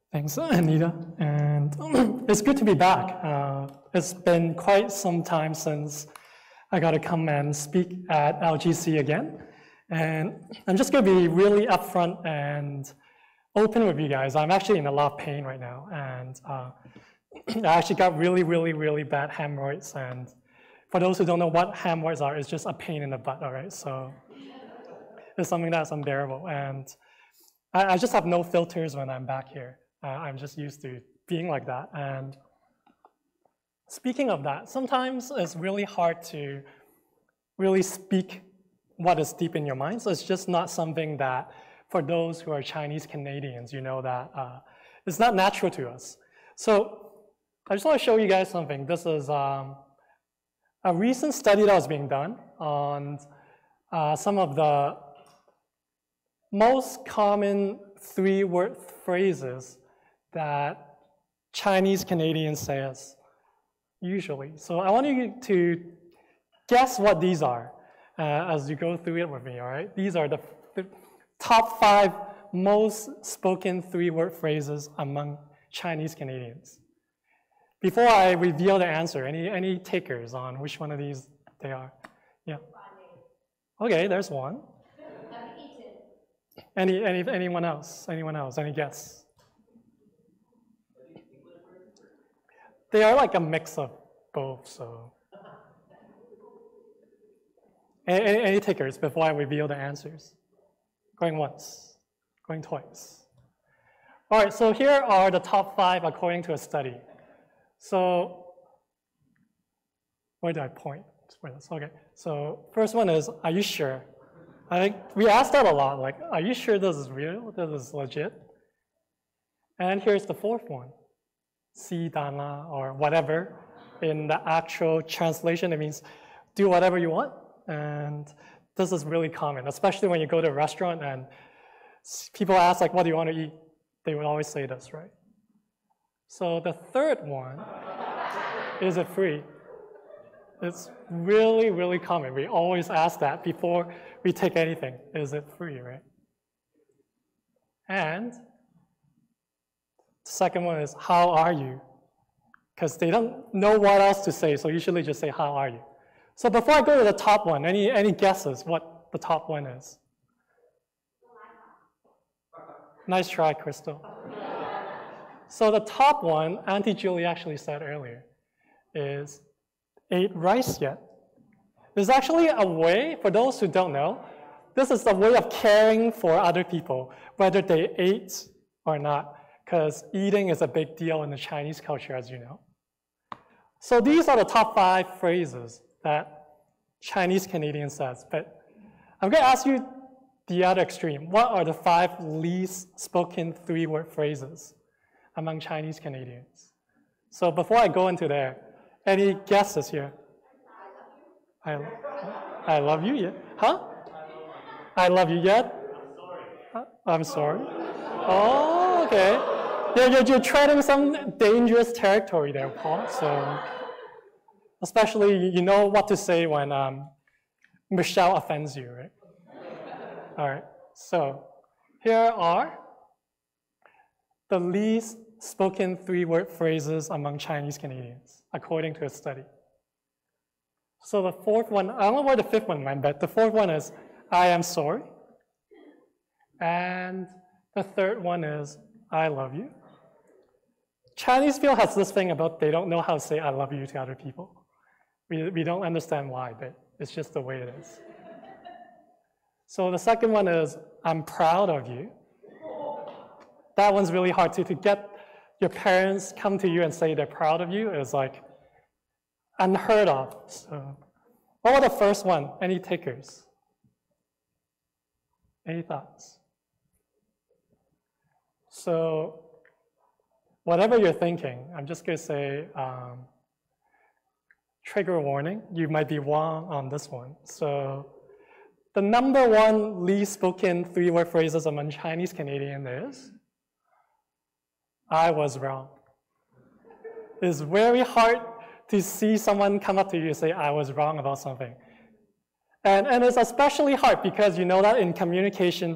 Thanks, Anita. And it's good to be back. It's been quite some time since I got to come and speak at LGC again. And I'm just going to be really upfront and open with you guys. I'm actually in a lot of pain right now. And I actually got really bad hemorrhoids. And for those who don't know what hemorrhoids are, it's just a pain in the butt, all right? So it's something that's unbearable. And I just have no filters when I'm back here. I'm just used to being like that. And speaking of that, sometimes it's really hard to really speak what is deep in your mind. So it's just not something that, for those who are Chinese Canadians, you know that it's not natural to us. So I just want to show you guys something. This is a recent study that was being done on some of the most common three-word phrases that Chinese Canadians say usually. So I want you to guess what these are as you go through it with me, all right? These are the top 5 most spoken three-word phrases among Chinese Canadians. Before I reveal the answer, any takers on which one of these they are? Yeah. Okay, there's one. Anyone else? Anyone else? Any guess? They are like a mix of both, so. Any takers before I reveal the answers? Going once, going twice. All right, so here are the top 5 according to a study. So, where do I point? Okay, so first one is, are you sure? I think we asked that a lot, like, are you sure this is real? This is legit? And here's the 4th one, si dan la, or whatever. In the actual translation, it means do whatever you want. And this is really common, especially when you go to a restaurant and people ask, like, what do you want to eat? They would always say this, right? So the 3rd one, is it free? It's really common. We always ask that before we take anything. Is it free, right? And the 2nd one is, how are you? Because they don't know what else to say, so usually just say, how are you? So before I go to the top one, any guesses what the top one is? Nice try, Crystal. So the top one, Auntie Julie actually said earlier, is, ate rice yet? There's actually a way, for those who don't know, this is a way of caring for other people, whether they ate or not, because eating is a big deal in the Chinese culture, as you know. So these are the top 5 phrases that Chinese Canadian says, but I'm going to ask you the other extreme. What are the 5 least spoken three-word phrases among Chinese Canadians? So before I go into there, any guesses here? I love you, yeah. Huh? I love you yet? I'm sorry. Oh, okay. You're treading some dangerous territory there, Paul. So, especially you know what to say when Michelle offends you, right? All right. So here are the least spoken three-word phrases among Chinese Canadians, according to a study. So the 4th one, I don't know where the 5th one went, but the 4th one is, I am sorry. And the 3rd one is, I love you. Chinese people has this thing about they don't know how to say I love you to other people. We don't understand why, but it's just the way it is. So the 2nd one is, I'm proud of you. That one's really hard to get your parents come to you and say they're proud of you is like unheard of. So what about the first one? Any takers? Any thoughts? So whatever you're thinking, I'm just going to say trigger warning. You might be wrong on this one. So the number 1 least spoken three-word phrases among Chinese Canadians is, I was wrong. It's very hard to see someone come up to you and say, I was wrong about something. And it's especially hard because you know that in communication,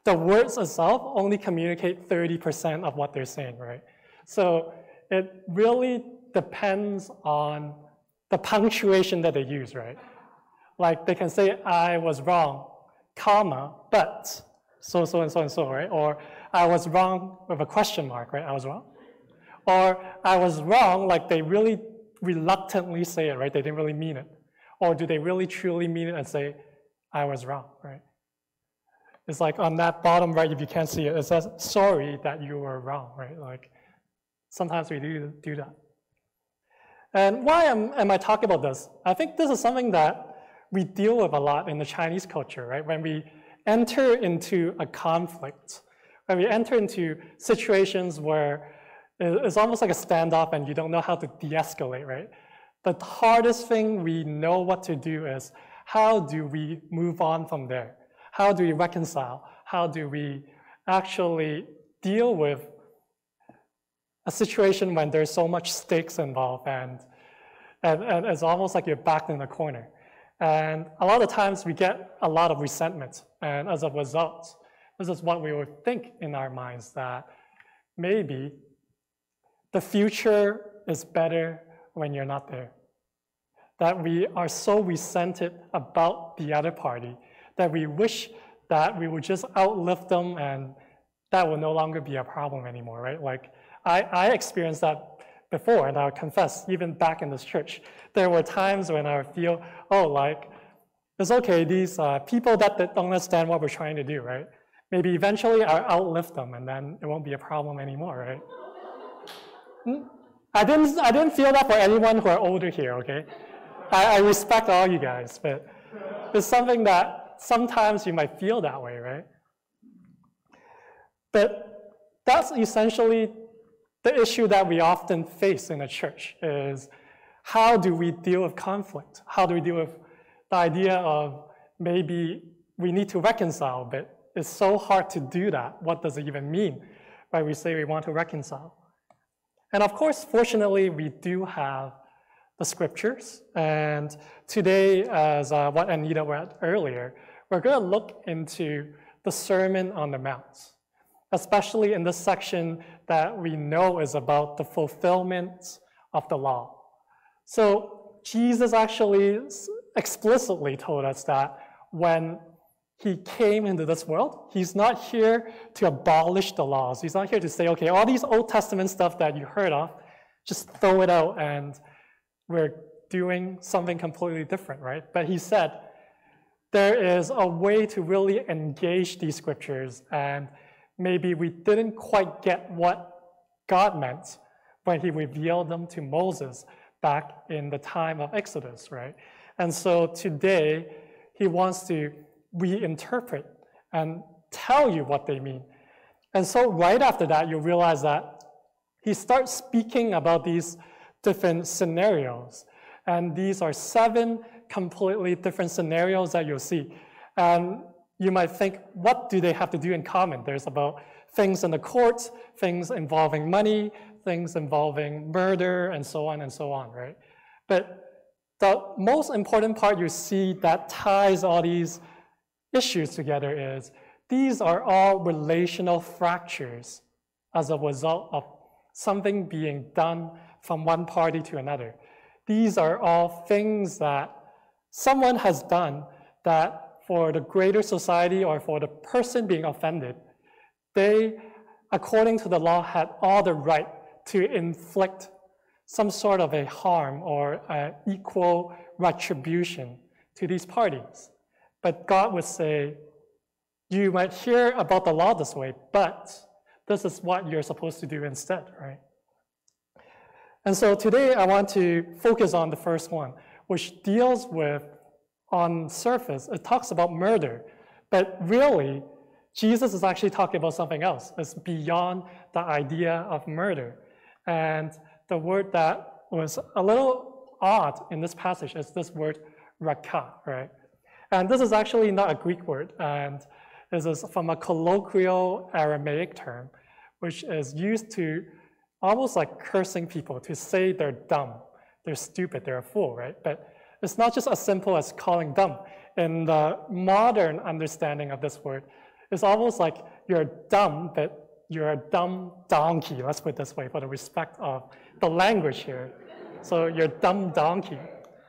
the words itself only communicate 30% of what they're saying, right? So it really depends on the punctuation that they use, right? Like they can say, I was wrong, comma, but so and so and so, right? Or I was wrong with a question mark, right? I was wrong. Or I was wrong, like they really reluctantly say it, right? They didn't really mean it. Or do they really truly mean it and say, I was wrong, right? It's like on that bottom right, if you can't see it, it says, sorry that you were wrong, right? Like sometimes we do that. And why am I talking about this? I think this is something that we deal with a lot in the Chinese culture, right? When we enter into a conflict, when we enter into situations where it's almost like a standoff and you don't know how to de-escalate, right? The hardest thing we know what to do is how do we move on from there? How do we reconcile? How do we actually deal with a situation when there's so much stakes involved and it's almost like you're backed in a corner. And a lot of times we get a lot of resentment. And as a result, this is what we would think in our minds, that maybe the future is better when you're not there. That we are so resented about the other party that we wish that we would just outlive them and that will no longer be a problem anymore, right? Like I experienced that before, and I'll confess, even back in this church, there were times when I would feel, oh, like, it's okay, these people that don't understand what we're trying to do, right? Maybe eventually I'll outlive them and then it won't be a problem anymore, right? I didn't feel that for anyone who are older here, okay? I respect all you guys, but it's something that sometimes you might feel that way, right? But that's essentially the issue that we often face in a church is how do we deal with conflict? How do we deal with the idea of maybe we need to reconcile, but it's so hard to do that. What does it even mean when we say we want to reconcile? And of course, fortunately, we do have the scriptures. And today, as what Anita read earlier, we're going to look into the Sermon on the Mount, especially in this section that we know is about the fulfillment of the law. So Jesus actually explicitly told us that when he came into this world, he's not here to abolish the laws. He's not here to say, okay, all these Old Testament stuff that you heard of, just throw it out and we're doing something completely different, right? But he said, there is a way to really engage these scriptures, and maybe we didn't quite get what God meant when he revealed them to Moses back in the time of Exodus, right? And so today, he wants to reinterpret and tell you what they mean. And so right after that, you realize that he starts speaking about these different scenarios. And these are 7 completely different scenarios that you'll see. And you might think, what do they have to do in common? There's about things in the courts, things involving money, things involving murder, and so on, right? But the most important part you see that ties all these issues together is these are all relational fractures as a result of something being done from one party to another. These are all things that someone has done that for the greater society or for the person being offended, they, according to the law, had all the right to inflict some sort of a harm or equal retribution to these parties. But God would say, you might hear about the law this way, but this is what you're supposed to do instead, right? And so today I want to focus on the first one, which deals with, on surface, it talks about murder, but really, Jesus is actually talking about something else. It's beyond the idea of murder. And the word that was a little odd in this passage is this word rakah, right? And this is actually not a Greek word, and this is from a colloquial Aramaic term, which is used to almost like cursing people, to say they're dumb, they're stupid, they're a fool, right? But it's not just as simple as calling dumb. In the modern understanding of this word, It's almost like you're dumb, but you're a dumb donkey, let's put it this way, for the respect of the language here. So you're a dumb donkey.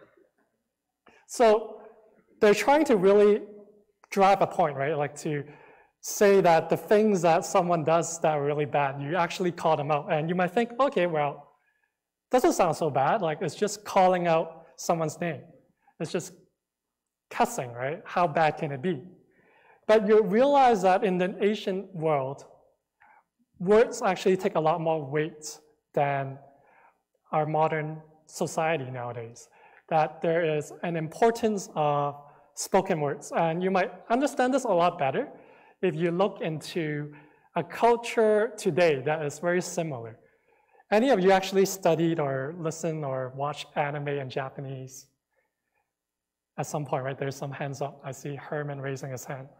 So they're trying to really drive a point, right? Like to say that the things that someone does that are really bad, you actually call them out. And you might think, okay, well, doesn't sound so bad. Like it's just calling out someone's name. It's just cussing, right? How bad can it be? But you realize that in the ancient world, words actually take a lot more weight than our modern society nowadays. That there is an importance of spoken words. And you might understand this a lot better if you look into a culture today that is very similar. Any of you actually studied or listened or watched anime in Japanese? At some point, right? There's some hands up. I see Herman raising his hand.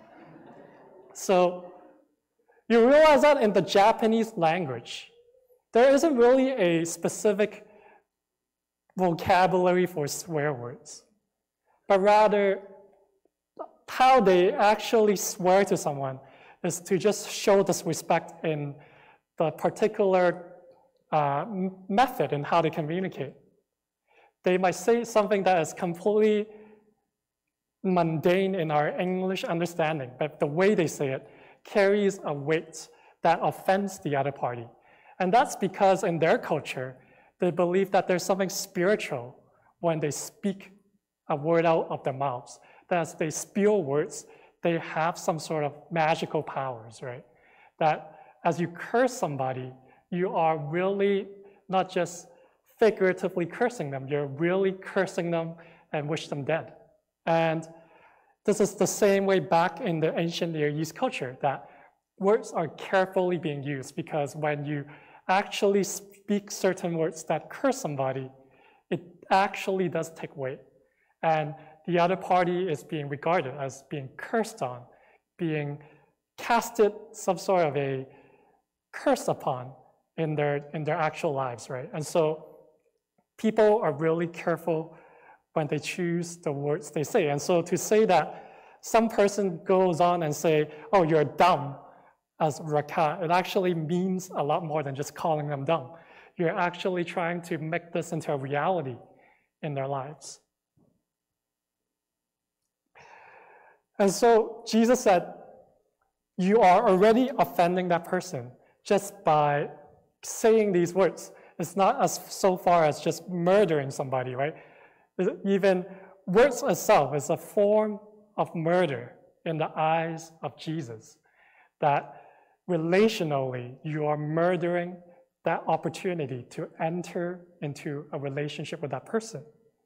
So you realize that in the Japanese language, there isn't really a specific vocabulary for swear words, but rather how they actually swear to someone is to just show disrespect in the particular method in how they communicate. They might say something that is completely mundane in our English understanding, but the way they say it carries a weight that offends the other party. And that's because in their culture, they believe that there's something spiritual when they speak a word out of their mouths. That as they spew words, they have some sort of magical powers, right? That as you curse somebody, you are really not just figuratively cursing them, you're really cursing them and wish them dead. And this is the same way back in the ancient Near East culture, that words are carefully being used, because when you actually speak certain words that curse somebody, it actually does take weight. And the other party is being regarded as being cursed on, being casted some sort of a curse upon in their actual lives, right? And so people are really careful when they choose the words they say. And so to say that some person goes on and say, oh, you're dumb, as raka, it actually means a lot more than just calling them dumb. You're actually trying to make this into a reality in their lives. And so Jesus said, you are already offending that person just by saying these words. It's not as so far as just murdering somebody, right? Even words itself is a form of murder in the eyes of Jesus. That relationally, you are murdering that opportunity to enter into a relationship with that person.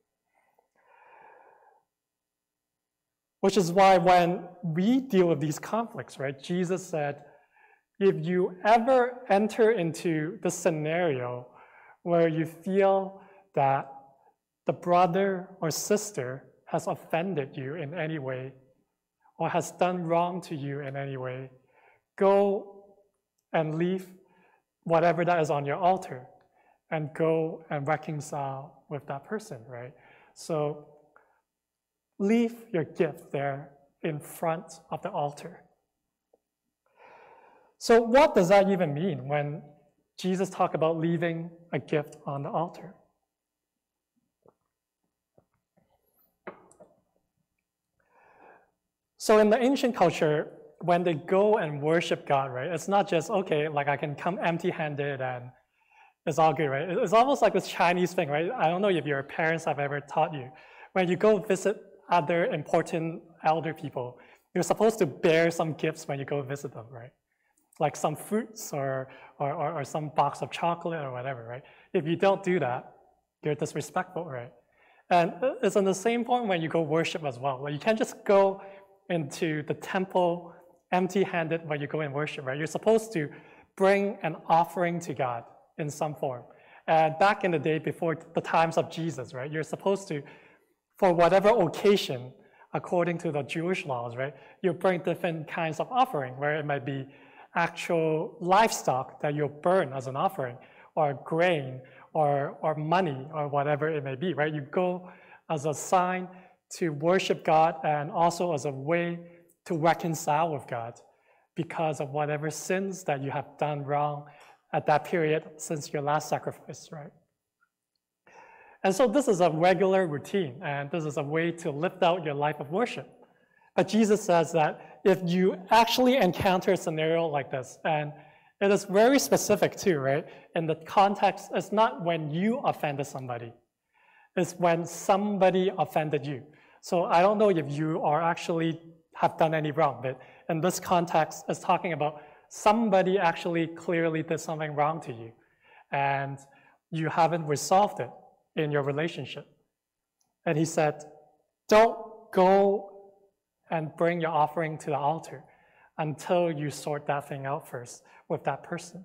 Which is why when we deal with these conflicts, right, Jesus said, if you ever enter into the scenario where you feel that the brother or sister has offended you in any way or has done wrong to you in any way, go and leave whatever that is on your altar and go and reconcile with that person, right? So leave your gift there in front of the altar. So what does that even mean when Jesus talked about leaving a gift on the altar? So in the ancient culture, when they go and worship God, right, it's not just, okay, like I can come empty-handed and it's all good, right? It's almost like this Chinese thing, right? I don't know if your parents have ever taught you. When you go visit other important elder people, you're supposed to bear some gifts when you go visit them, right? Like some fruits or some box of chocolate or whatever, right? If you don't do that, you're disrespectful, right? And it's in the same point when you go worship as well. Like you can't just go into the temple empty-handed when you go and worship, right? You're supposed to bring an offering to God in some form. And back in the day before the times of Jesus, right? You're supposed to, for whatever occasion, according to the Jewish laws, right? You bring different kinds of offering, where it might be actual livestock that you'll burn as an offering, or grain, or money, or whatever it may be, right? You go as a sign to worship God and also as a way to reconcile with God because of whatever sins that you have done wrong at that period since your last sacrifice, right? And so this is a regular routine, and this is a way to live out your life of worship. But Jesus says that if you actually encounter a scenario like this, and it is very specific too, right? In the context, it's not when you offended somebody. It's when somebody offended you. So I don't know if you are actually have done any wrong, but in this context, it's talking about somebody actually clearly did something wrong to you, and you haven't resolved it in your relationship. And he said, don't go and bring your offering to the altar until you sort that thing out first with that person.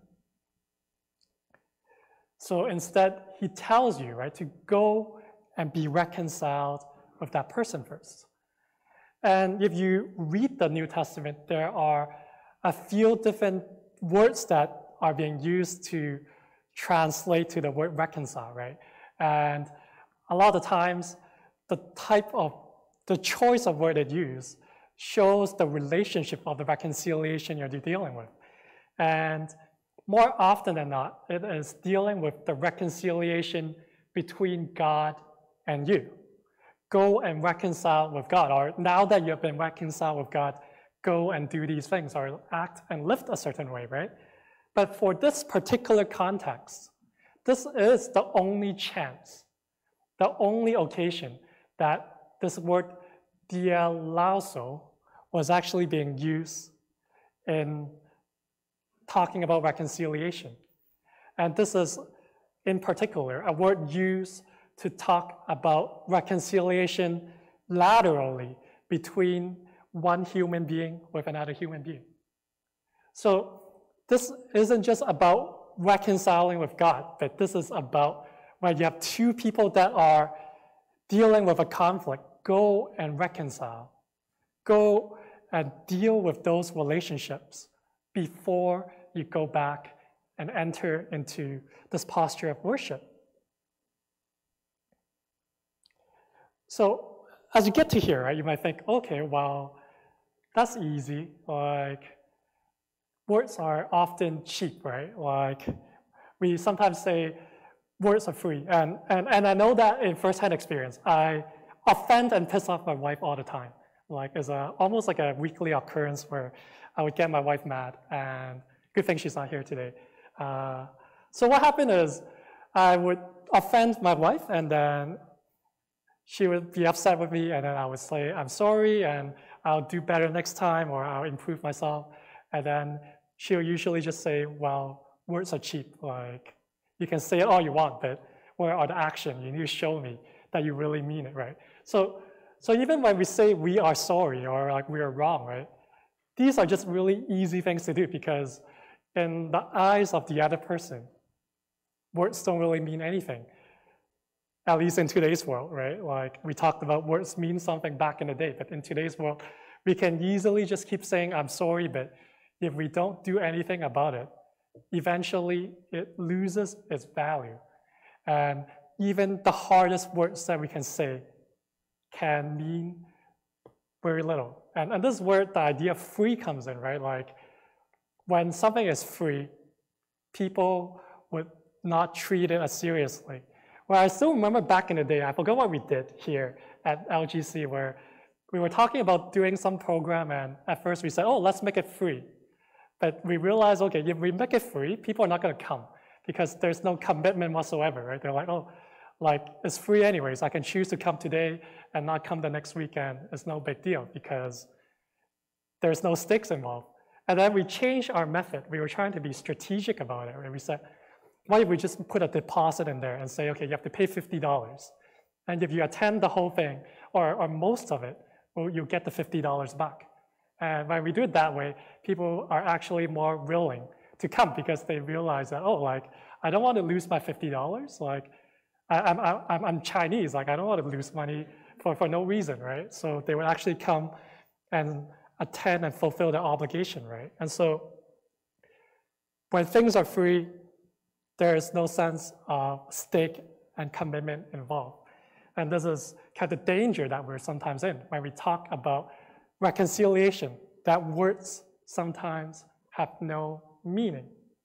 So instead, he tells you, right, to go and be reconciled with that person first. And if you read the New Testament, there are a few different words that are being used to translate to the word reconcile, right? And a lot of times, the choice of word it used shows the relationship of the reconciliation you're dealing with. And more often than not, it is dealing with the reconciliation between God and you. Go and reconcile with God, or now that you've been reconciled with God, go and do these things, or act and live a certain way, right? But for this particular context, this is the only chance, the only occasion that this word dialauzo was actually being used in talking about reconciliation. And this is, in particular, a word used to talk about reconciliation laterally between one human being with another human being. So this isn't just about reconciling with God, but this is about when you have two people that are dealing with a conflict, go and reconcile. Go and deal with those relationships before you go back and enter into this posture of worship. So as you get to here, right, you might think, okay, well, that's easy. Like, words are often cheap, right? Like, we sometimes say words are free. And I know that in firsthand experience. I offend and piss off my wife all the time. Like, it's almost like a weekly occurrence where I would get my wife mad, and good thing she's not here today. So what happened is I would offend my wife, and then she would be upset with me, and then I would say, I'm sorry, and I'll do better next time, or I'll improve myself. And then she'll usually just say, well, words are cheap. Like, you can say it all you want, but where are the action? You need to show me that you really mean it, right? So even when we say we are sorry, or like we are wrong, right? These are just really easy things to do, because in the eyes of the other person, words don't really mean anything. At least in today's world, right? Like, we talked about words mean something back in the day, but in today's world, we can easily just keep saying, I'm sorry, but if we don't do anything about it, eventually it loses its value. And even the hardest words that we can say can mean very little. And this is where the idea of free comes in, right? Like, when something is free, people would not treat it as seriously. Well, I still remember back in the day, I forgot what we did here at LGC, where we were talking about doing some program, and at first we said, oh, let's make it free. But we realized, okay, if we make it free, people are not gonna come, because there's no commitment whatsoever, right? They're like, oh, like, it's free anyways. I can choose to come today and not come the next weekend. It's no big deal, because there's no stakes involved. And then we changed our method. We were trying to be strategic about it, and we said, why if we just put a deposit in there and say, okay, you have to pay $50. And if you attend the whole thing, or most of it, well, you'll get the $50 back. And when we do it that way, people are actually more willing to come, because they realize that, oh, like, I don't want to lose my $50. Like, I'm Chinese, like, I don't want to lose money for no reason, right? So they would actually come and attend and fulfill their obligation, right? And so when things are free, there is no sense of stake and commitment involved. And this is kind of the danger that we're sometimes in when we talk about reconciliation, that words sometimes have no meaning.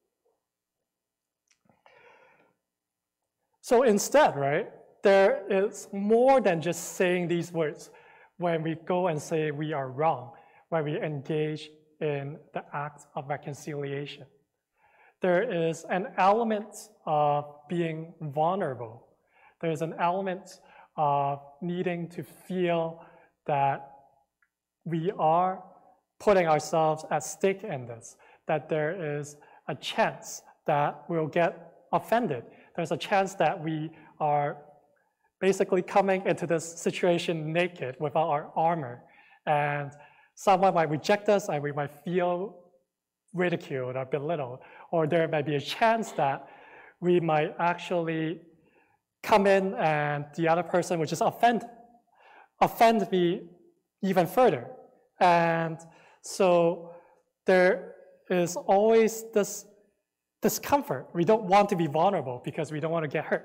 So instead, right, there is more than just saying these words when we go and say we are wrong, when we engage in the act of reconciliation. There is an element of being vulnerable. There's an element of needing to feel that we are putting ourselves at stake in this, that there is a chance that we'll get offended. There's a chance that we are basically coming into this situation naked without our armor, and someone might reject us and we might feel ridiculed or belittled, or there might be a chance that we might actually come in and the other person would just offend me even further. And so there is always this discomfort. We don't want to be vulnerable because we don't want to get hurt.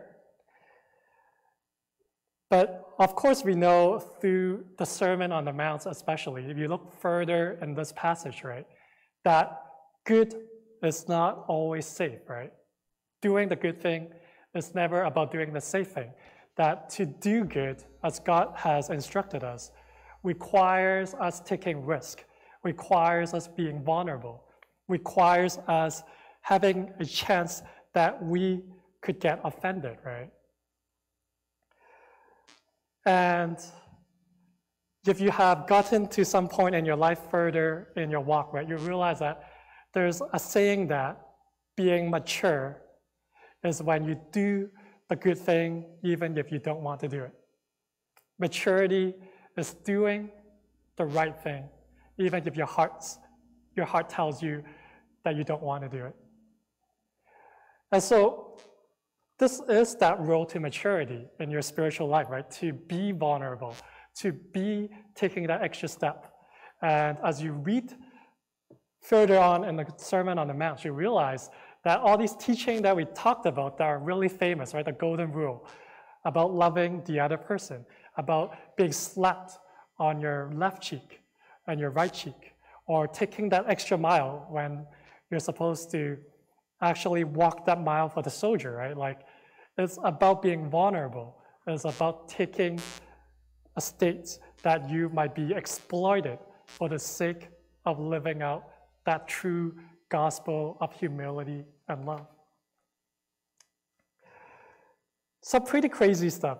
But of course, we know through the Sermon on the Mount, especially, if you look further in this passage, right, that good is not always safe, right? Doing the good thing is never about doing the safe thing. That to do good, as God has instructed us, requires us taking risk, requires us being vulnerable, requires us having a chance that we could get offended, right? And if you have gotten to some point in your life further in your walk, right, you realize that there's a saying that being mature is when you do the good thing even if you don't want to do it. Maturity is doing the right thing even if your heart tells you that you don't want to do it. And so this is that road to maturity in your spiritual life, right? To be vulnerable, to be taking that extra step. And as you read further on in the Sermon on the Mount, you realize that all these teachings that we talked about that are really famous, right? The golden rule about loving the other person, about being slapped on your left cheek and your right cheek, or taking that extra mile when you're supposed to actually walk that mile for the soldier, right? Like, it's about being vulnerable. It's about taking a state that you might be exploited for the sake of living out that true gospel of humility and love. Some pretty crazy stuff.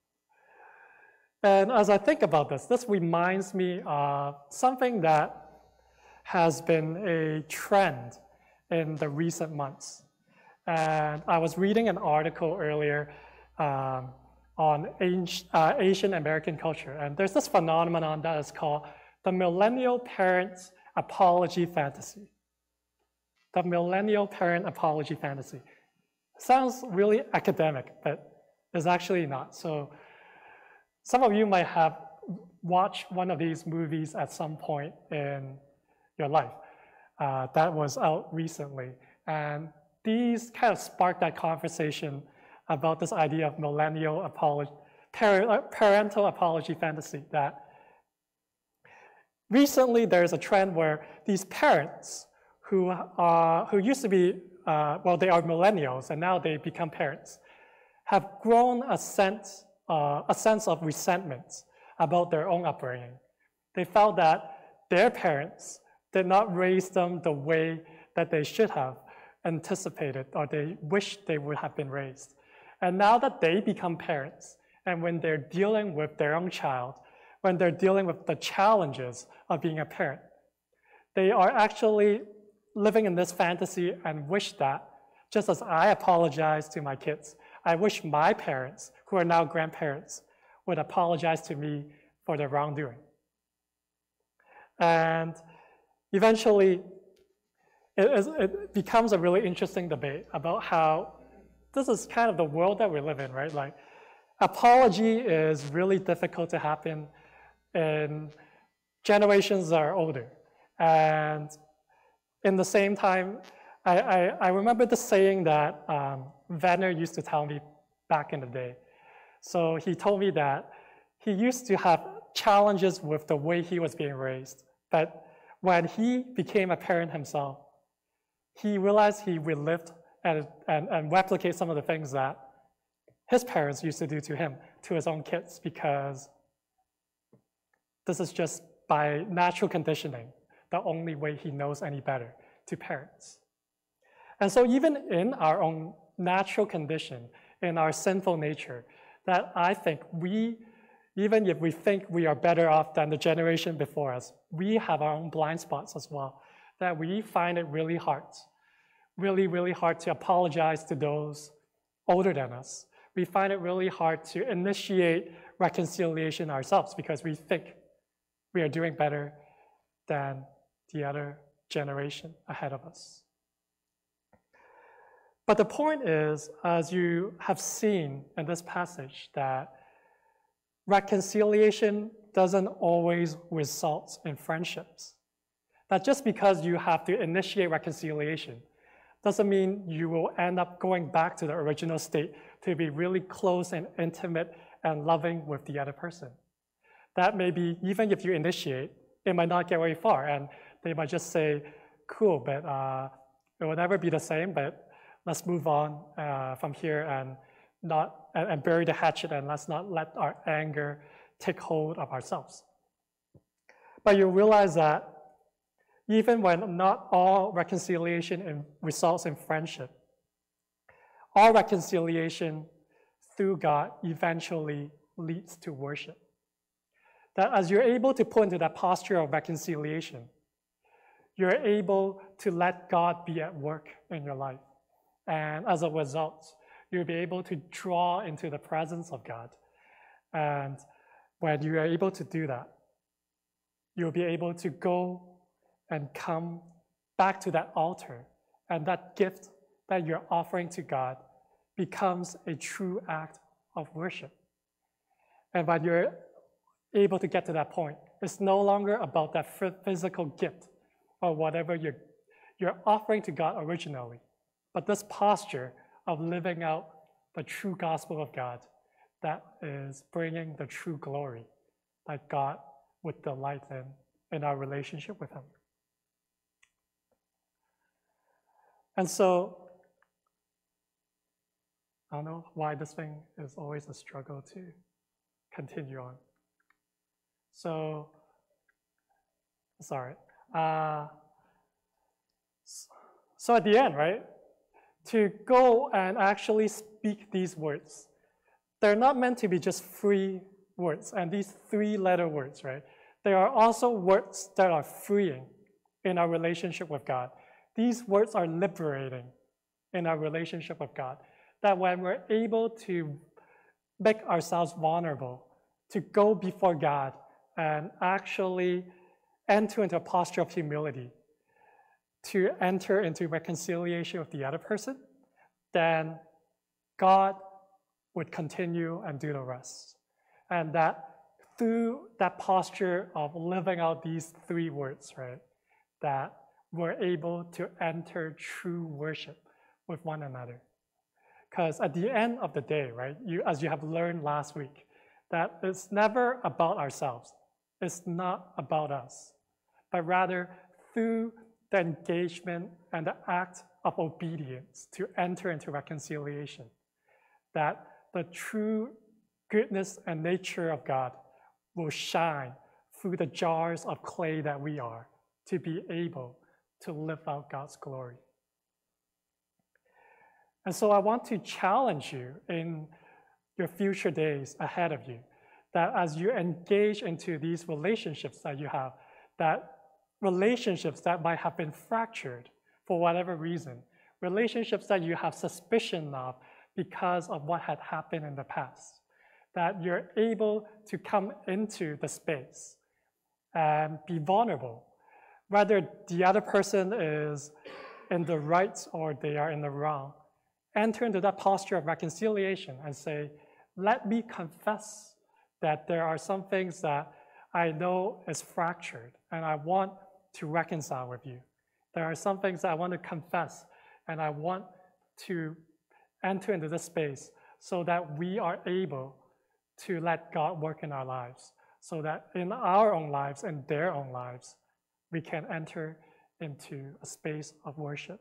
And as I think about this reminds me of something that has been a trend in the recent months. And I was reading an article earlier on Asian American culture. And there's this phenomenon that is called the millennial parent apology fantasy. The millennial parent apology fantasy. Sounds really academic, but it's actually not. So some of you might have watched one of these movies at some point in your life. That was out recently. And these kind of sparked that conversation about this idea of millennial parental apology fantasy, that recently there's a trend where these parents who used to be, they are millennials and now they become parents, have grown a sense of resentment about their own upbringing. They felt that their parents did not raise them the way that they should have anticipated, or they wished they would have been raised. And now that they become parents, and when they're dealing with their own child, when they're dealing with the challenges of being a parent, they are actually living in this fantasy and wish that, just as I apologize to my kids, I wish my parents, who are now grandparents, would apologize to me for their wrongdoing. And eventually, it becomes a really interesting debate about how this is kind of the world that we live in, right? Like, apology is really difficult to happen in generations that are older. And in the same time, I remember the saying that Werner used to tell me back in the day. So he told me that he used to have challenges with the way he was being raised. But when he became a parent himself, he realized he relived and replicate some of the things that his parents used to do to him, to his own kids, because this is just by natural conditioning, the only way he knows any better to parents. And so even in our own natural condition, in our sinful nature, that I think even if we think we are better off than the generation before us, we have our own blind spots as well, that we find it really hard to apologize to those older than us. We find it really hard to initiate reconciliation ourselves because we think we are doing better than the other generation ahead of us. But the point is, as you have seen in this passage, that reconciliation doesn't always result in friendships. That just because you have to initiate reconciliation doesn't mean you will end up going back to the original state to be really close and intimate and loving with the other person. That may be, even if you initiate, it might not get very far, and they might just say, cool, but it will never be the same, but let's move on from here and bury the hatchet, and let's not let our anger take hold of ourselves. But you realize that even when not all reconciliation results in friendship, all reconciliation through God eventually leads to worship. That as you're able to put into that posture of reconciliation, you're able to let God be at work in your life. And as a result, you'll be able to draw into the presence of God. And when you are able to do that, you'll be able to go and come back to that altar, and that gift that you're offering to God becomes a true act of worship. And when you're able to get to that point, it's no longer about that physical gift or whatever you're offering to God originally, but this posture of living out the true gospel of God that is bringing the true glory that God would delight in our relationship with Him. And so, I don't know why this thing is always a struggle to continue on. So, sorry. So at the end, right, to go and actually speak these words, they're not meant to be just free words, and these three-letter words, right? They are also words that are freeing in our relationship with God. These words are liberating in our relationship with God. That when we're able to make ourselves vulnerable, to go before God and actually enter into a posture of humility, to enter into reconciliation with the other person, then God would continue and do the rest. And that through that posture of living out these three words, right, that we're able to enter true worship with one another. Because at the end of the day, right, as you have learned last week, that it's never about ourselves. It's not about us, but rather through the engagement and the act of obedience to enter into reconciliation, that the true goodness and nature of God will shine through the jars of clay that we are to be able to live out God's glory. And so I want to challenge you in your future days ahead of you, that as you engage into these relationships that you have, that relationships that might have been fractured for whatever reason, relationships that you have suspicion of because of what had happened in the past, that you're able to come into the space and be vulnerable, whether the other person is in the right or they are in the wrong. Enter into that posture of reconciliation and say, let me confess that there are some things that I know is fractured and I want to reconcile with you. There are some things that I want to confess and I want to enter into this space so that we are able to let God work in our lives, so that in our own lives and their own lives, we can enter into a space of worship.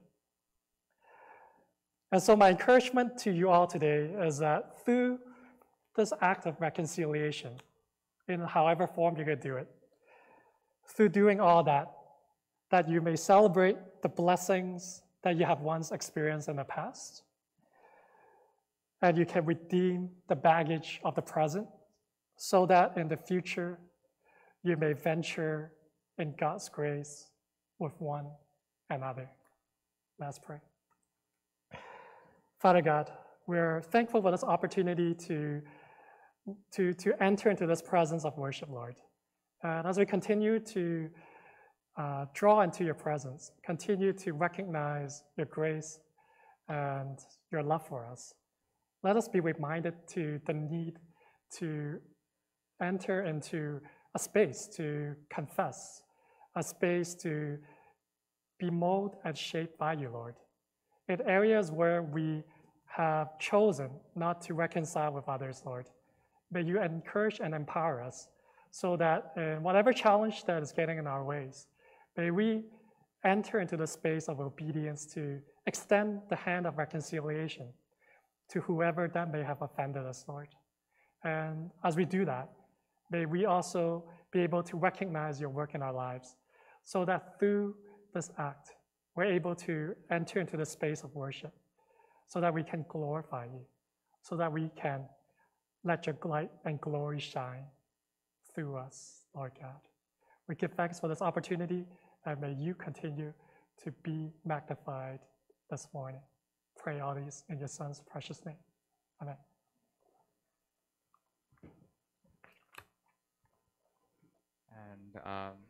And so my encouragement to you all today is that through this act of reconciliation, in however form you could do it, through doing all that, that you may celebrate the blessings that you have once experienced in the past, and you can redeem the baggage of the present, so that in the future, you may venture in God's grace with one another. Let's pray. Father God, we're thankful for this opportunity to enter into this presence of worship, Lord. And as we continue to draw into your presence, continue to recognize your grace and your love for us, let us be reminded to the need to enter into a space to confess, a space to be molded and shaped by you, Lord. In areas where we have chosen not to reconcile with others, Lord, may you encourage and empower us so that in whatever challenge that is getting in our ways, may we enter into the space of obedience to extend the hand of reconciliation to whoever that may have offended us, Lord. And as we do that, may we also be able to recognize your work in our lives so that through this act, we're able to enter into the space of worship so that we can glorify you, so that we can let your light and glory shine through us, Lord God. We give thanks for this opportunity, and may you continue to be magnified this morning. Pray all these in your Son's precious name. Amen. And